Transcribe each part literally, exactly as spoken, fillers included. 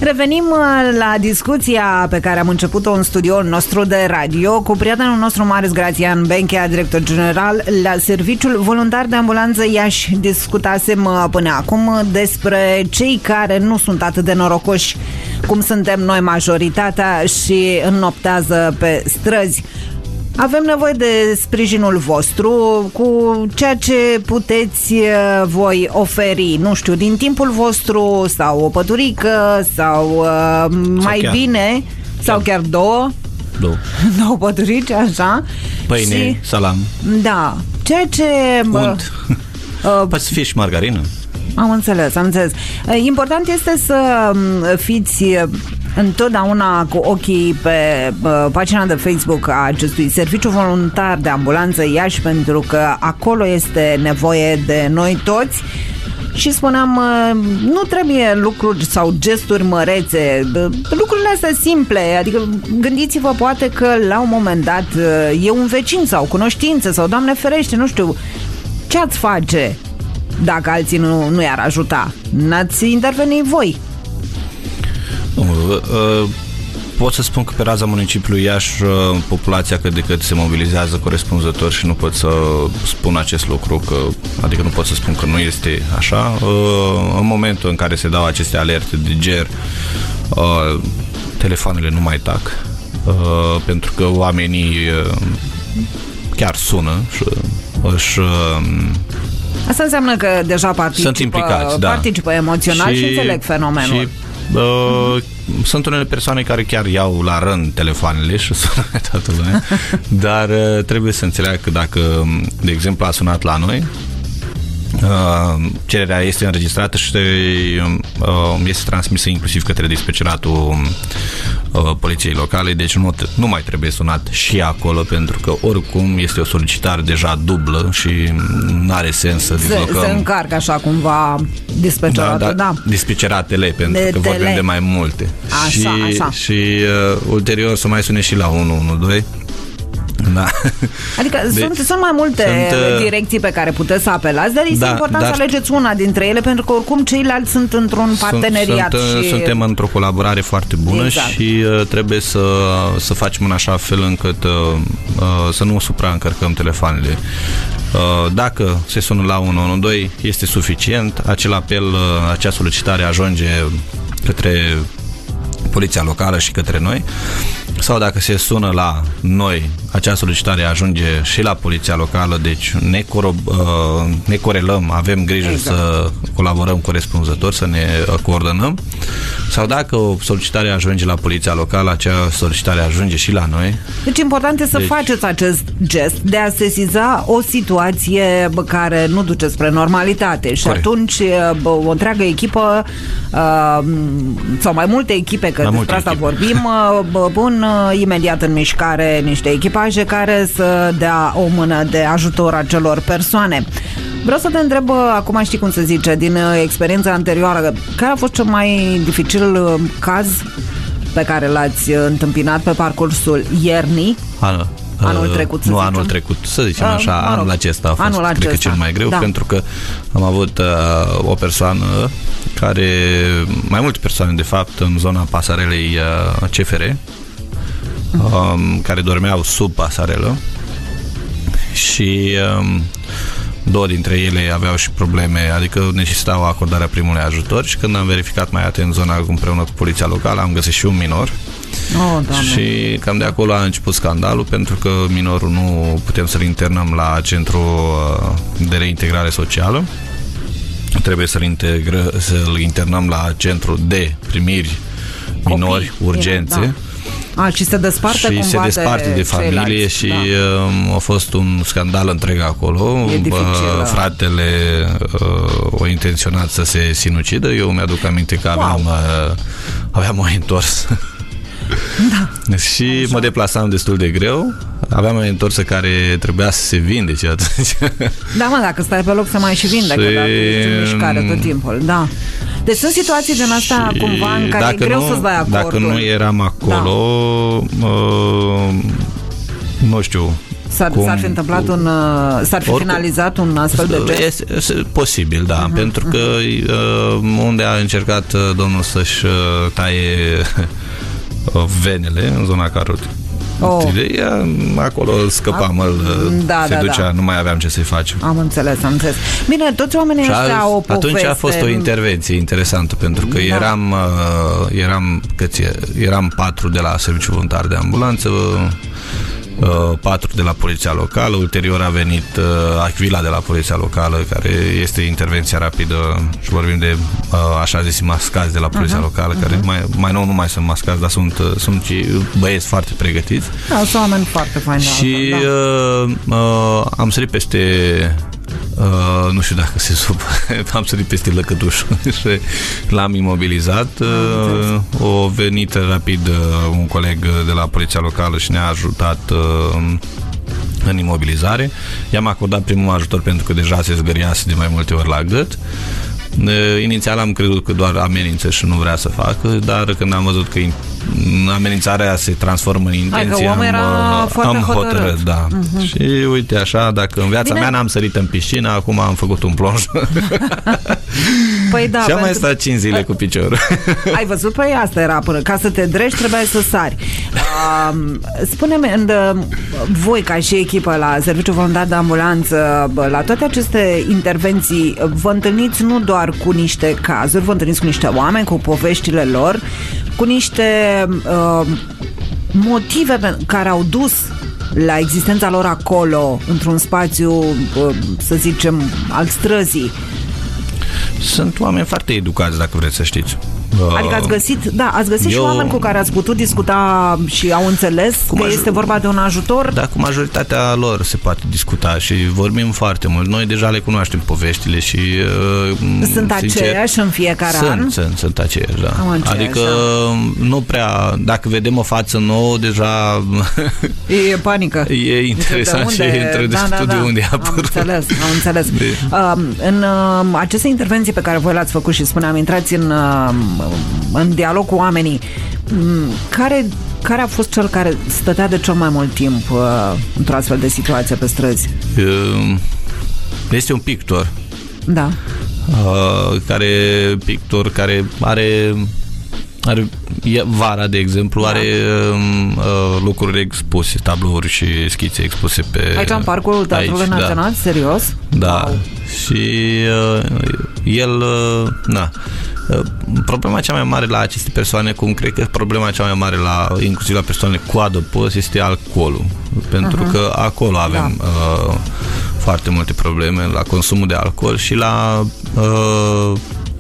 Revenim la discuția pe care am început-o în studioul nostru de radio cu prietenul nostru Marius Grațian Benchea, director general la Serviciul Voluntar de Ambulanță Iași. Discutasem până acum despre cei care nu sunt atât de norocoși cum suntem noi majoritatea și înnoptează pe străzi. Avem nevoie de sprijinul vostru cu ceea ce puteți voi oferi, nu știu, din timpul vostru sau o păturică sau uh, mai chiar, bine sau chiar, chiar două două, două păturici, așa. Pâine, și, salam. Da, ceea ce unt. Uh, poate să fie și margarină. Am înțeles, am înțeles. Important este să fiți întotdeauna cu ochii pe uh, pagina de Facebook a acestui Serviciu Voluntar de Ambulanță Iași, pentru că acolo este nevoie de noi toți. Și spuneam, uh, nu trebuie lucruri sau gesturi mărețe, uh, lucrurile astea simple, adică gândiți-vă poate că la un moment dat uh, e un vecin sau cunoștință sau, Doamne ferește, nu știu, ce ați face dacă alții nu, nu i-ar ajuta? N-ați interveni voi? Uh, uh, pot să spun că pe raza municipiului Iași uh, populația cât de cât se mobilizează corespunzător și nu pot să spun acest lucru, că, adică nu pot să spun că nu este așa. Uh, în momentul în care se dau aceste alerte de ger, uh, telefoanele nu mai tac, uh, pentru că oamenii uh, chiar sună și își... Uh, Asta înseamnă că deja participă, sunt implicați, da. participă emoțional și, și înțeleg fenomenul. Și, uh, uh-huh. Sunt unele persoane care chiar iau la rând telefoanele și sună toată lumea, dar uh, trebuie să înțeleagă că dacă, de exemplu, a sunat la noi, uh, cererea este înregistrată și uh, este transmisă inclusiv către dispeceratul uh, poliției locale, deci nu, nu mai trebuie sunat și acolo, pentru că oricum este o solicitare deja dublă și nu are sens să dislocăm. Se, se încarcă așa cumva dispeceratul, da, da, da. Dispeceratele, pentru de că tele. vorbim de mai multe. Așa, și așa. și uh, ulterior să mai sune și la unu unu doi. Da. Adică deci, sunt, sunt mai multe sunt, direcții pe care puteți să apelați, dar este da, important dar, să alegeți una dintre ele, pentru că oricum ceilalți sunt într-un parteneriat. Sunt, și... Suntem într-o colaborare foarte bună, exact. Și uh, trebuie să, să facem în așa fel încât uh, uh, să nu supraîncărcăm telefoanele. Uh, dacă se sună la unu unu doi, este suficient. Acel apel, uh, acea solicitare ajunge către poliția locală și către noi, sau dacă se sună la noi, acea solicitare ajunge și la poliția locală, deci ne, coro- ne corelăm, avem grijă exact. Să colaborăm corespunzător, să ne coordonăm, sau dacă o solicitare ajunge la poliția locală, acea solicitare ajunge și la noi. Deci important este să deci... faceți acest gest de a sesiza o situație care nu duce spre normalitate și Corect. Atunci o întreagă echipă sau mai multe echipe, că mai despre asta echipe. vorbim, pun imediat în mișcare niște echipaje care să dea o mână de ajutor acelor persoane. Vreau să te întreb, acum știi cum se zice, din experiența anterioară, care a fost cel mai dificil caz pe care l-ați întâmpinat pe parcursul iernii? Anul, anul trecut, să Nu, zicem. anul trecut, să zicem uh, așa, mă rog, anul acesta a fost, anul cred acesta. că cel mai greu, da. pentru că am avut uh, o persoană care, mai multe persoane de fapt, în zona pasarelei uh, C F R, Um, care dormeau sub pasarelă și um, două dintre ele aveau și probleme, adică necesitau acordarea primului ajutor, și când am verificat mai atent zona împreună cu poliția locală, am găsit și un minor. Oh, și cam de acolo a început scandalul, pentru că minorul nu putem să-l internăm la centru de reintegrare socială, trebuie să-l, integră, să-l internăm la centru de primiri minori, Copii, urgențe. Da. A, și se desparte și cumva se desparte de, de familie ceilalți. și da. um, a fost un scandal întreg acolo. E dificil, uh, fratele uh, a intenționat să se sinucidă. Eu mi-aduc aminte că wow. aveam uh, aveam o întors. Da. Și așa. Mă deplasam destul de greu. Aveam o întorsă care trebuia să se vindece atunci. Da, mă, dacă stai pe loc să mai și vindecă, și... dacă ești în mișcare tot timpul. Da. Deci sunt situații din astea cumva în care e greu nu, să-ți dai acordul. Dacă nu eram acolo, da. uh, nu știu, S-ar, cum, s-ar fi întâmplat cu, un... S-ar fi oricum, finalizat un astfel de gest? Este, este posibil, da, uh-huh, pentru că uh, unde a încercat uh, domnul să-și uh, taie uh, venele în zona carotei. Oh. Ideea, acolo scăpam, îl, da, se da, ducea, da. nu mai aveam ce să-i facem. Am înțeles, am înțeles. Bine, toți oamenii ăștia au o poveste. Atunci a fost o intervenție interesantă, pentru că da. eram, eram, câți, eram patru de la Serviciul Voluntar de Ambulanță, patru de la Poliția Locală, ulterior a venit Achvila de la Poliția Locală, care este intervenția rapidă și vorbim de așa zis mascați de la Poliția uh-huh, Locală, uh-huh. care mai, mai nou nu mai sunt mascați, dar sunt, sunt băieți foarte pregătiți. Da, sunt oameni foarte faini. Și da. uh, uh, am sărit peste Uh, nu știu dacă se supă. Am sărit peste lăcătuș și l-am imobilizat. Uh, o venit rapid uh, un coleg de la Poliția Locală și ne-a ajutat uh, în imobilizare. I-am acordat primul ajutor pentru că deja se zgâriase de mai multe ori la gât. Uh, inițial am crezut că doar amenință și nu vrea să facă, dar când am văzut că amenințarea se transformă în intenție, am, am hotărât, hotărât da. Uh-huh. Și uite așa, dacă în viața Bine. mea n-am sărit în piscină, acum am făcut un plonj. Păi da, și am mai stat cinci zile cu piciorul. Ai văzut? Păi asta era până. Ca să te drești trebuia să sari. Uh, spune-mi, în, voi ca și echipă la Serviciul Voluntar de Ambulanță, la toate aceste intervenții, vă întâlniți nu doar cu niște cazuri, vă întâlniți cu niște oameni, cu poveștile lor, cu niște uh, motive care au dus la existența lor acolo, într-un spațiu, uh, să zicem, al străzii. Sunt oameni foarte educați, dacă vreți să știți. Adică ați găsit, da, ați găsit Eu... și oameni cu care ați putut discuta și au înțeles că major... este vorba de un ajutor? Da, cu majoritatea lor se poate discuta și vorbim foarte mult. Noi deja le cunoaștem poveștile și uh, sunt sincer, aceiași în fiecare sunt, an? Sunt, sunt aceiași, da. Am aceeași, adică da. nu prea, dacă vedem o față nouă, deja e panică. E interesant și între da, da, de da. unde a apărut. Am înțeles, am înțeles. Uh, în uh, aceste intervenții pe care voi le-ați făcut și spuneam, intrați în uh, în dialog cu oamenii, care, care a fost cel care stătea de cel mai mult timp uh, într-o astfel de situație pe străzi? Este un pictor. Da. Uh, care pictor care are are vara, de exemplu, da. are uh, lucruri expuse, tablouri și schițe expuse pe... Aici în Parcul Teatrului Național? Da. Serios? Da. Wow. Și uh, el, uh, na, uh, problema cea mai mare la aceste persoane, cum cred că problema cea mai mare la, inclusiv la persoanele cu adăpost, este alcoolul. Pentru uh-huh. că acolo avem da. uh, foarte multe probleme la consumul de alcool și la uh,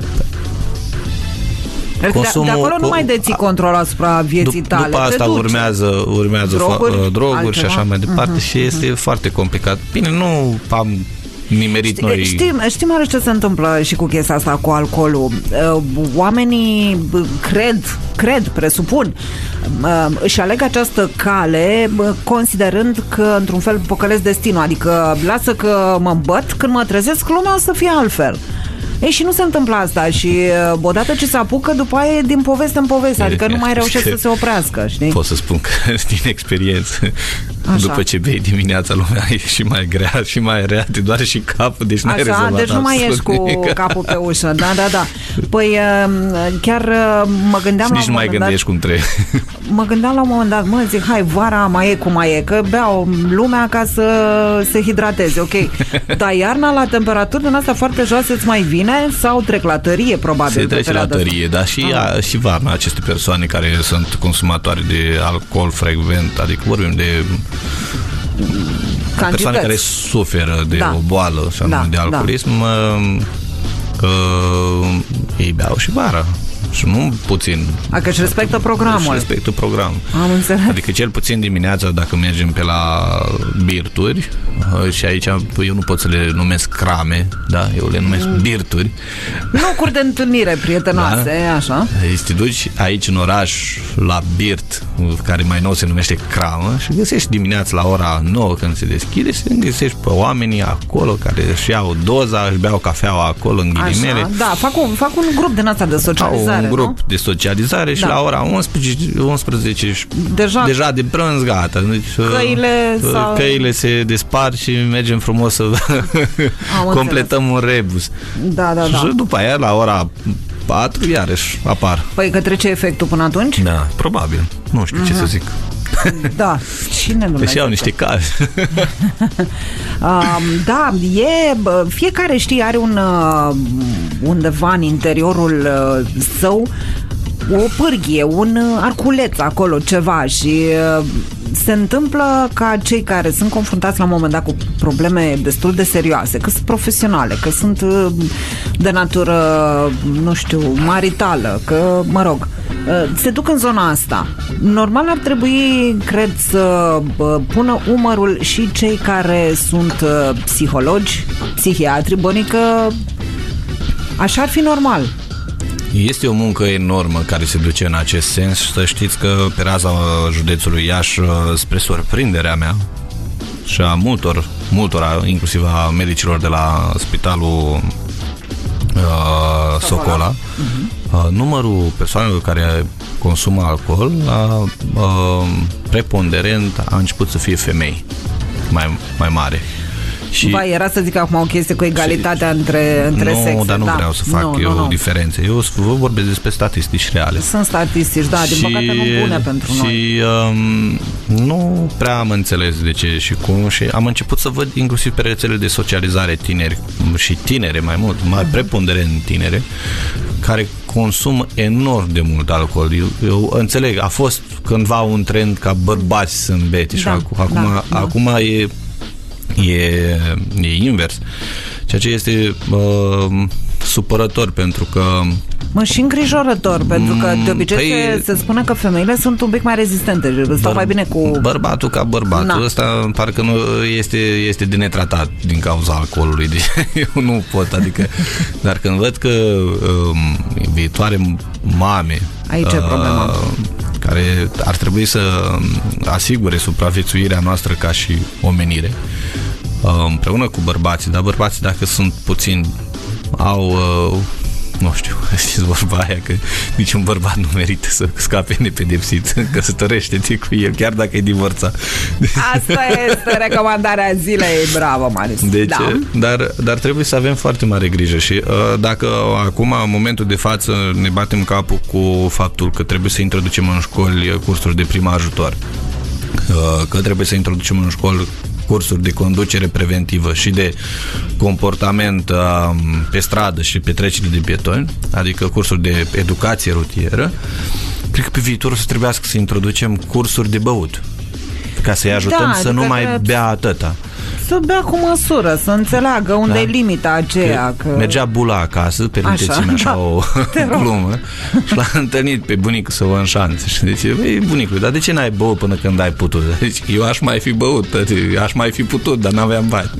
consumul, de, de acolo nu mai deții control asupra vieții tale. După asta urmează, urmează droguri, droguri și așa mai departe uh-huh, și este uh-huh. foarte complicat. Bine, nu am nimerit Știi, noi... Știm, știm oare ce se întâmplă și cu chestia asta cu alcoolul? Oamenii cred, cred, presupun, își aleg această cale considerând că într-un fel păcălesc destinul, adică lasă că mă îmbăt, când mă trezesc lumea o să fie altfel. Ei, și nu se întâmplă asta și odată ce se apucă, după aia e din poveste în poveste, adică nu mai reușește să se oprească, știi? Pot să spun că din experiență, așa. După ce bei dimineața, lumea e și mai grea și mai rea, te doare și capul, deci n-ai așa, rezolvat deci nu mai ești cu nimic. Capul pe ușă, da, da, da. Păi chiar mă gândeam și la nici nu mai gândești cum trebuie. Mă gândeam la un moment dat, mă, zic, hai, vara mai e cum mai e, că beau lumea ca să se hidrateze, ok. Dar iarna la temperaturi din astea foarte joase îți mai vine sau trec la tărie, probabil? Se trece la tărie, dar și, a, și varna aceste persoane care sunt consumatoare de alcool frecvent, adică vorbim de cantități. Persoane care suferă de da. o boală și anume da, de alcoolism, da. uh, ei beau și vara. Și nu puțin. Adică își respectă programul. Își respectă programul. Am înțeles. Adică cel puțin dimineața, dacă mergem pe la birturi, și aici eu nu pot să le numesc crame, da? Eu le numesc birturi. Locuri de întâlnire prietenoase, da? Așa. Te duci aici în oraș la birt, care mai nou se numește cramă, și găsești dimineața la ora nouă când se deschide și găsești pe oamenii acolo care își iau doza, își beau cafeaua acolo în ghilimele. Așa, da, fac un, fac un grup din asta de socializare. un grup nu? de socializare și da. la ora unsprezece, unsprezece deja, deja de prânz gata. Deci, căile, sau... căile se despart și mergem frumos să completăm înțeles. un rebus. Da, da, da. Și după aia, la ora patru, iarăși apar. Păi că trece efectul până atunci? Da, probabil. Nu știu uh-huh. ce să zic. Da, cine nu Deci iau niște cale. uh, Da, e, fiecare, știi, are un undeva în interiorul uh, său o pârghie, un arculeț acolo, ceva și uh, se întâmplă ca cei care sunt confruntați la un moment dat cu probleme destul de serioase, că sunt profesionale, că sunt uh, de natură, nu știu, maritală, că, mă rog, uh, se duc în zona asta. Normal ar trebui, cred, să uh, pună umărul și cei care sunt uh, psihologi, psihiatri, bănică, așa ar fi normal. Este o muncă enormă care se duce în acest sens și să știți că pe raza județului Iași, spre surprinderea mea și a multor, multora, inclusiv a medicilor de la spitalul uh, Socola, uh-huh. uh, numărul persoanelor care consumă alcool a, uh, preponderent a început să fie femei mai, mai mare. Și Vai, era să zic acum o chestie cu egalitatea și, între, între nu, sexe. Nu, dar nu da. vreau să fac nu, eu nu, nu. diferențe. Eu vă vorbesc despre statistici reale. Sunt statistici, da, din și, păcate nu bune pentru și, noi. Și um, nu prea am înțeles de ce și cum și am început să văd inclusiv pe rețelele de socializare tineri și tinere mai mult, mai preponderent tinere, care consumă enorm de mult alcool. Eu, eu înțeleg, a fost cândva un trend ca bărbați să îmbete și da, acum, da, da. acum e E, e invers. Ceea ce este uh, supărător pentru că Mă, și îngrijorător, pentru că de obicei păi, se, se spune că femeile sunt un pic mai rezistente, stau băr- mai bine cu... Bărbatul ca bărbatul, ăsta parcă nu este, este de netratat din cauza alcoolului, deci eu nu pot, adică, dar când văd că um, viitoare mame aici e problema. Care ar trebui să asigure supraviețuirea noastră ca și omenire, împreună cu bărbații, dar bărbații, dacă sunt puțini, au, nu știu, știți vorba aia că niciun bărbat nu merită să scape nepedepsit, căsătorește-te cu el, chiar dacă e divorțat. Asta este recomandarea zilei, bravo, Marius. Deci, da. dar, dar trebuie să avem foarte mare grijă și dacă acum, în momentul de față, ne batem capul cu faptul că trebuie să introducem în școli cursuri de prim ajutor, că trebuie să introducem în școli cursuri de conducere preventivă și de comportament uh, pe stradă și pe trecerile de pietoni, adică cursuri de educație rutieră, cred că pe viitor o să trebuiască să introducem cursuri de băut, ca să-i ajutăm da, să adică nu mai bea atâta. Să bea cu măsură, să înțeleagă unde da? e limita aceea. Că, că... Mergea bula acasă, permiteți-mi așa, așa da, o glumă, și l-a întâlnit pe bunicul să o înșanțe. Și zice, băi, bunicul, dar de ce n-ai băut până când ai putut? Deci, eu aș mai fi băut, aș mai fi putut, dar n-aveam bani.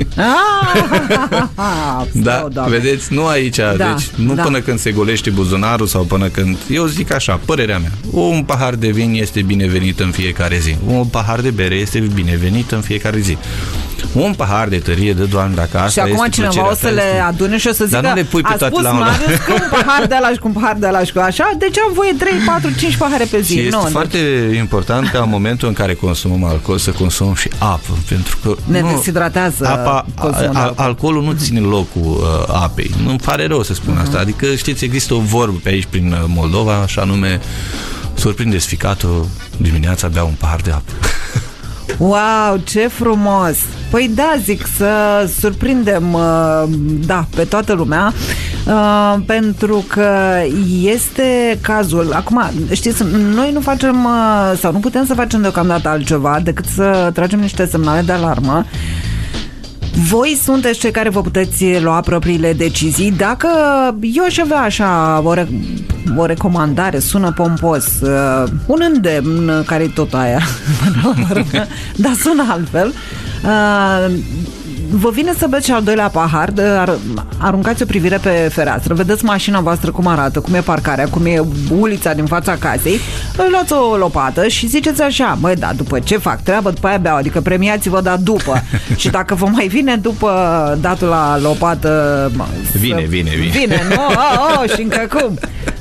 Da, vedeți, nu aici, da, deci nu da. până când se golește buzunarul sau până când... Eu zic așa, părerea mea, un pahar de vin este binevenit în fiecare zi, un pahar de bere este binevenit în fiecare zi. Un pahar de tărie de Doamne, dacă asta și este acum cineva o să le adune și o să zică, dar nu le pui pe a toate spus la Marius că un pahar de ăla și cu un pahar de ăla și cu așa, deci am voie trei, patru, cinci pahare pe zi. Și este nu, foarte deci... important ca în momentul în care consumăm alcool să consumăm și apă, pentru că ne nu, deshidratează apa, a, alcoolul nu ține locul uh, apei. Nu-mi pare rău să spun uh-huh. asta. Adică, știți, există o vorbă pe aici prin Moldova, așa nume, surprindeți ficatul, dimineața bea un pahar de apă. Wow, ce frumos! Păi da, zic, să surprindem, da, pe toată lumea, pentru că este cazul. Acum, știți, noi nu facem, sau nu putem să facem deocamdată altceva decât să tragem niște semnale de alarmă. Voi sunteți cei care vă puteți lua propriile decizii. Dacă eu aș avea așa o, re- o recomandare, sună pompos, uh, un îndemn, care-i tot aia, dar sună altfel, uh, vă vine să beți și al doilea pahar, de ar, aruncați o privire pe fereastră, vedeți mașina voastră cum arată, cum e parcarea, cum e ulița din fața casei, îi luați o lopată și ziceți așa, măi, da, după ce fac treabă, după aia beau, adică premiați-vă, dar după. Și dacă vă mai vine după datul la lopată... Vine, vine, vine. Vine, nu? Oh, oh, și încă cum?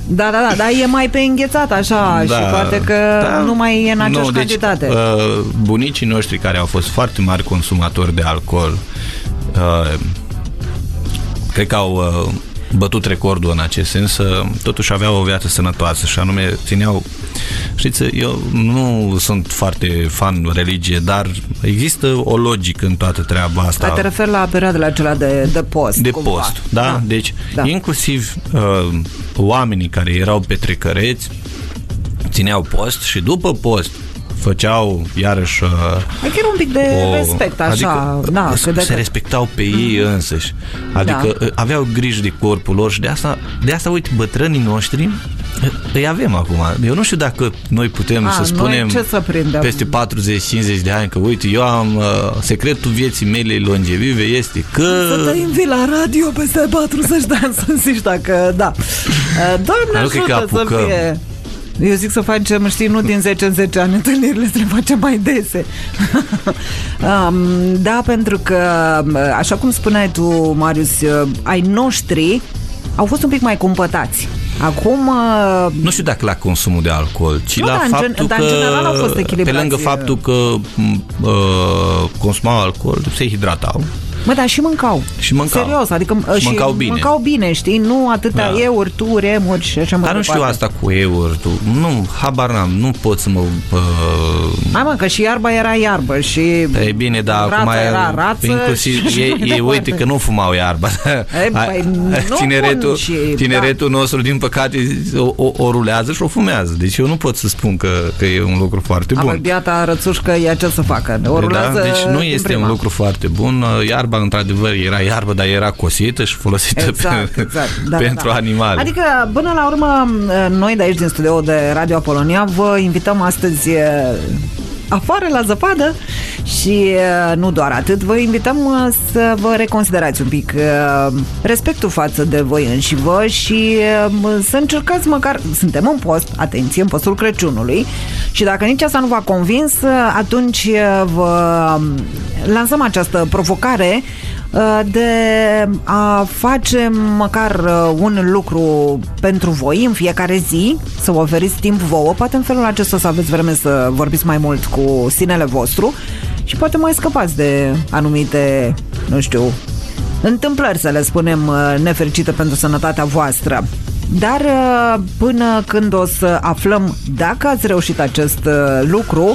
Da, da, da, dar e mai pe înghețat așa da, și poate că da, nu mai e în aceeași nu, cantitate. Deci, uh, bunicii noștri care au fost foarte mari consumatori de alcool, uh, cred că au uh, bătut recordul în acest sens, uh, totuși aveau o viață sănătoasă și anume țineau. Știți, eu nu sunt foarte fan religie, dar există o logică în toată treaba asta. Te referi la perioadele acelea de, de post. De cumva. post, da? da. Deci, da. inclusiv uh, oamenii care erau petrecăreți țineau post și după post făceau iarăși uh, adică era un pic de o, respect așa, adică, da, se de respectau pe ei mm-hmm. însăși, adică da. aveau grijă de corpul lor și de asta, de asta uite, bătrânii noștri îi avem acum. Eu nu știu dacă noi putem A, să spunem să peste patruzeci cincizeci de ani că uite, eu am uh, secretul vieții mele longevive este că să te invit la radio peste patruzeci de ani să zici dacă da. Doamne ajută să fie. Eu zic să facem, știi, nu din zece în zece ani întâlnirile, să le facem mai dese. um, da, pentru că, așa cum spuneai tu, Marius, ai noștri au fost un pic mai cumpătați. Acum... Nu știu dacă la consumul de alcool, ci nu, la dar faptul în, că... Dar în general au fost echilibrați. Pe lângă faptul că uh, consumau alcool, se hidratau. Mă, dar și mâncau. Și mâncau. Serios, adică și, și mâncau bine. Mâncau bine, știi? Nu atâtea da. euri, tu, remuri și așa mai Dar nu știu asta cu euri, tu. Nu, habar n-am, nu pot să mă... Uh... Hai mă, că și iarba era iarbă și... E bine, dar acum era rață inclusiv ei, ei uite că nu fumau iarba. E, băi, tineretul și, tineretul da. nostru, din păcate, o, o, o rulează și o fumează. Deci eu nu pot să spun că, că e un lucru foarte bun. Apoi biata rățușcă e ce să facă. O rulează da? Deci nu este prima. un lucru foarte bun. Iarba, într-adevăr, era iarbă, dar era cosită și folosită exact, pe, exact. Da, pentru da. animale. Adică, până la urmă, noi de aici, din studioul de Radio Apolonia, vă invităm astăzi afară la zăpadă și nu doar atât, vă invităm să vă reconsiderați un pic respectul față de voi înși vă și să încercați măcar, suntem în post, atenție, în postul Crăciunului și dacă nici asta nu v-a convins, atunci vă lansăm această provocare de a face măcar un lucru pentru voi în fiecare zi, să vă oferiți timp vouă, poate în felul acesta să aveți vreme să vorbiți mai mult cu sinele vostru și poate mai scăpați de anumite, nu știu, întâmplări, să le spunem, nefericite pentru sănătatea voastră. Dar până când o să aflăm dacă ați reușit acest lucru,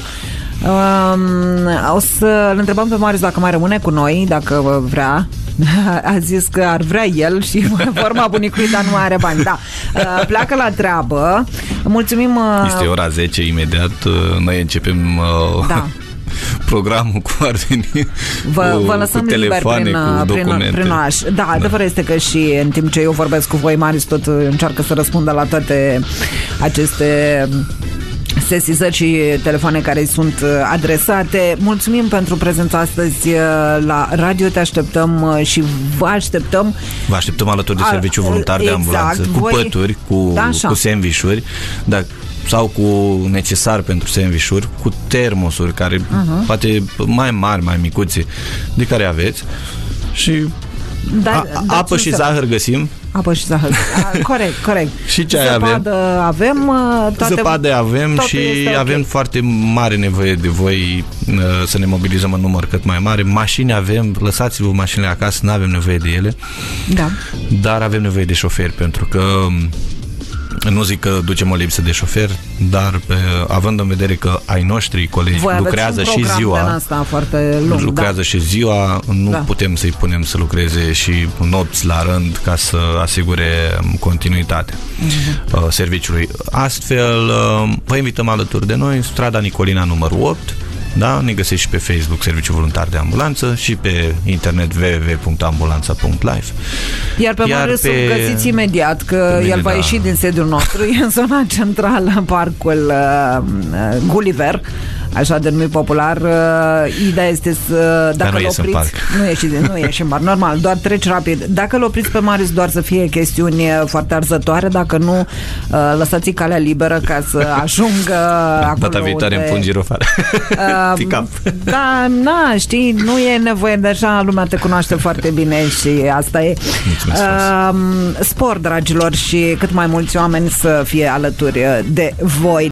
Um, o să-l întrebăm pe Marius dacă mai rămâne cu noi, dacă vrea. A zis că ar vrea el și forma bunicului, dar nu mai are bani. Da. Uh, pleacă la treabă. Mulțumim. Uh... Este ora zece imediat. Noi începem uh... da. programul cu ar veni vă, cu, vă lăsăm cu telefoane, prin, cu documente. Prin, prin oraș. Da, da, adevărul este că și în timp ce eu vorbesc cu voi, Marius tot încearcă să răspundă la toate aceste sesizări și telefoane care sunt adresate. Mulțumim pentru prezența astăzi la radio, te așteptăm și vă așteptăm. Vă așteptăm alături de serviciu voluntar exact, de ambulanță, cu voi... pături, cu, da, cu sandvișuri, dar sau cu necesar pentru sandvișuri, cu termosuri care uh-huh. poate mai mari, mai micuți, de care aveți și da, a, apă și zahăr găsim. Apă și zahăr. A, corect, corect. Și ce avem? avem toate, Zăpadă avem și avem okay. foarte mare nevoie de voi să ne mobilizăm în număr cât mai mare. Mașini avem, lăsați-vă mașinile acasă, nu avem nevoie de ele. Da. Dar avem nevoie de șoferi, pentru că nu zic că ducem o lipsă de șofer, dar pe, având în vedere că ai noștri colegi voi lucrează și ziua, asta foarte lung, lucrează da. și ziua, nu da. putem să-i punem să lucreze și nopți la rând ca să asigure continuitatea uh-huh. serviciului. Astfel, vă invităm alături de noi, strada Nicolina numărul opt. Da? Ne găsești și pe Facebook Serviciu Voluntar de Ambulanță și pe internet w w w punct ambulanța punct live. Iar pe Marius pe... găsiți imediat că mine, el va da. ieși din sediul nostru, e în zona centrală, parcul uh, Gulliver. așa denumit popular. Uh, ideea este să, dacă îl opriți, nu ieși, nu ieși în parc, normal, doar treci rapid. Dacă îl opriți pe Marius, doar să fie chestiuni foarte arzătoare, dacă nu, uh, lăsați calea liberă ca să ajungă acolo. Data viitoare unde... îmi pun girofare. Uh, da, na, știi, nu e nevoie, deja lumea te cunoaște foarte bine și asta e. Uh, spor, dragilor, și cât mai mulți oameni să fie alături de voi.